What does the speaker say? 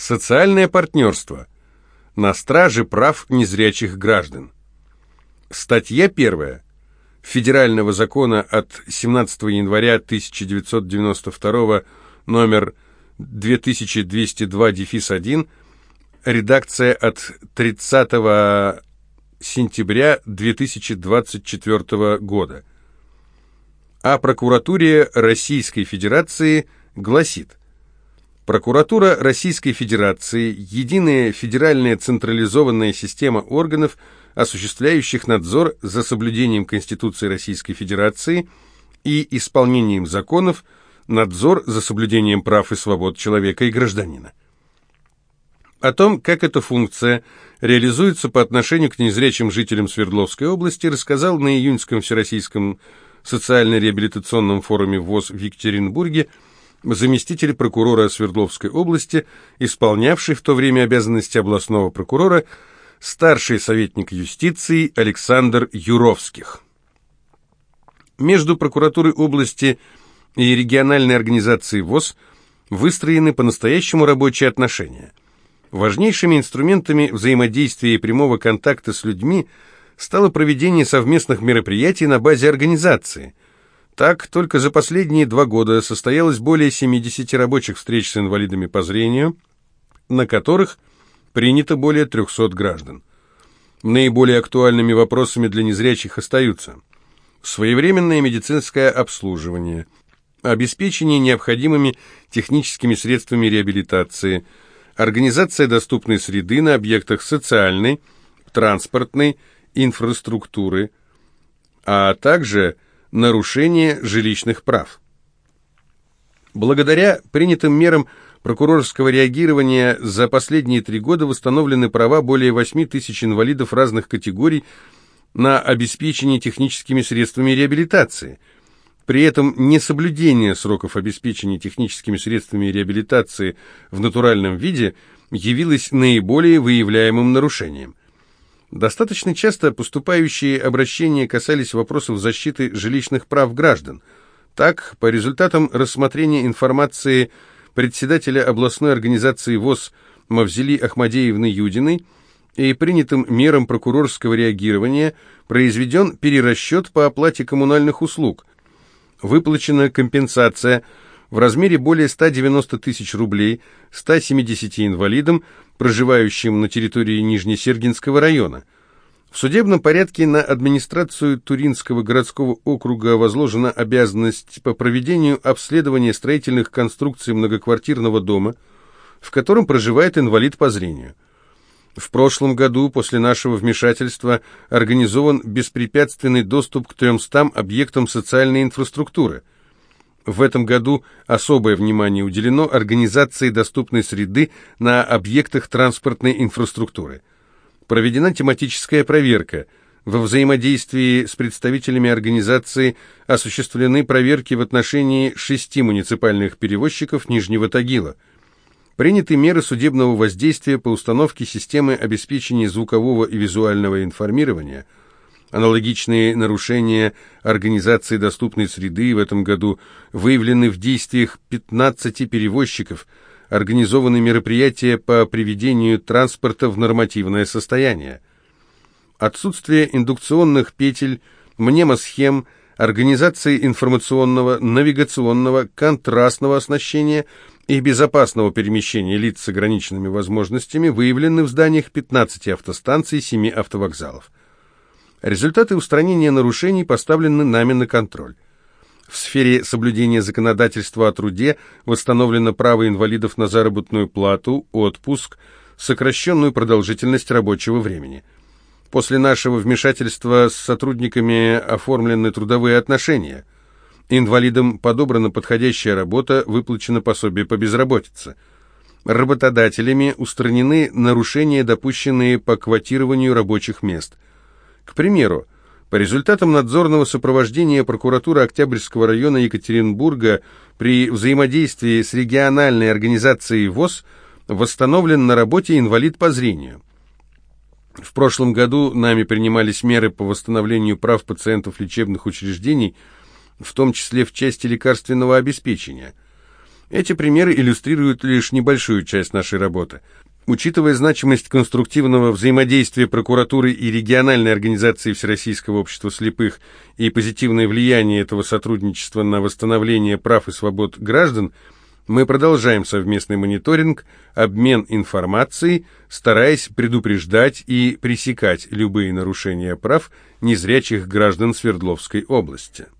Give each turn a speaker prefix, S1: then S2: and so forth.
S1: Социальное партнерство. На страже прав незрячих граждан. Статья 1 Федерального закона от 17 января 1992 номер 2202-1, редакция от 30 сентября 2024 года. О прокуратуре Российской Федерации гласит: Прокуратура Российской Федерации – единая федеральная централизованная система органов, осуществляющих надзор за соблюдением Конституции Российской Федерации и исполнением законов, надзор за соблюдением прав и свобод человека и гражданина. О том, как эта функция реализуется по отношению к незрячим жителям Свердловской области, рассказал на июньском Всероссийском социально-реабилитационном форуме ВОС в Екатеринбурге заместитель прокурора Свердловской области, исполнявший в то время обязанности областного прокурора, старший советник юстиции Александр Юровских. Между прокуратурой области и региональной организацией ВОС выстроены по-настоящему рабочие отношения. Важнейшими инструментами взаимодействия и прямого контакта с людьми стало проведение совместных мероприятий на базе организации. Так, только за последние 2 года состоялось более 70 рабочих встреч с инвалидами по зрению, на которых принято более 300 граждан. Наиболее актуальными вопросами для незрячих остаются своевременное медицинское обслуживание, обеспечение необходимыми техническими средствами реабилитации, организация доступной среды на объектах социальной, транспортной инфраструктуры, а также нарушение жилищных прав. Благодаря принятым мерам прокурорского реагирования за последние 3 года восстановлены права более 8 тысяч инвалидов разных категорий на обеспечение техническими средствами реабилитации. При этом несоблюдение сроков обеспечения техническими средствами реабилитации в натуральном виде явилось наиболее выявляемым нарушением. Достаточно часто поступающие обращения касались вопросов защиты жилищных прав граждан. Так, по результатам рассмотрения информации председателя областной организации ВОС Мавзели Ахмадеевны Юдиной и принятым мерам прокурорского реагирования произведен перерасчет по оплате коммунальных услуг. Выплачена компенсация в размере более 190 тысяч рублей 170 инвалидам, проживающим на территории Нижнесергинского района. В судебном порядке на администрацию Туринского городского округа возложена обязанность по проведению обследования строительных конструкций многоквартирного дома, в котором проживает инвалид по зрению. В прошлом году после нашего вмешательства организован беспрепятственный доступ к 300 объектам социальной инфраструктуры. В этом году особое внимание уделено организации доступной среды на объектах транспортной инфраструктуры. Проведена тематическая проверка. Во взаимодействии с представителями организации осуществлены проверки в отношении 6 муниципальных перевозчиков Нижнего Тагила. Приняты меры судебного воздействия по установке системы обеспечения звукового и визуального информирования. Аналогичные нарушения организации доступной среды в этом году выявлены в действиях 15 перевозчиков, организованы мероприятия по приведению транспорта в нормативное состояние. Отсутствие индукционных петель, мнемосхем, организации информационного, навигационного, контрастного оснащения и безопасного перемещения лиц с ограниченными возможностями выявлены в зданиях 15 автостанций, 7 автовокзалов. Результаты устранения нарушений поставлены нами на контроль. В сфере соблюдения законодательства о труде восстановлено право инвалидов на заработную плату, отпуск, сокращенную продолжительность рабочего времени. После нашего вмешательства с сотрудниками оформлены трудовые отношения. Инвалидам подобрана подходящая работа, выплачено пособие по безработице. Работодателями устранены нарушения, допущенные по квотированию рабочих мест. К примеру, по результатам надзорного сопровождения прокуратуры Октябрьского района Екатеринбурга при взаимодействии с региональной организацией ВОС восстановлен на работе инвалид по зрению. В прошлом году нами принимались меры по восстановлению прав пациентов лечебных учреждений, в том числе в части лекарственного обеспечения. Эти примеры иллюстрируют лишь небольшую часть нашей работы. Учитывая значимость конструктивного взаимодействия прокуратуры и региональной организации Всероссийского общества слепых и позитивное влияние этого сотрудничества на восстановление прав и свобод граждан, мы продолжаем совместный мониторинг, обмен информацией, стараясь предупреждать и пресекать любые нарушения прав незрячих граждан Свердловской области.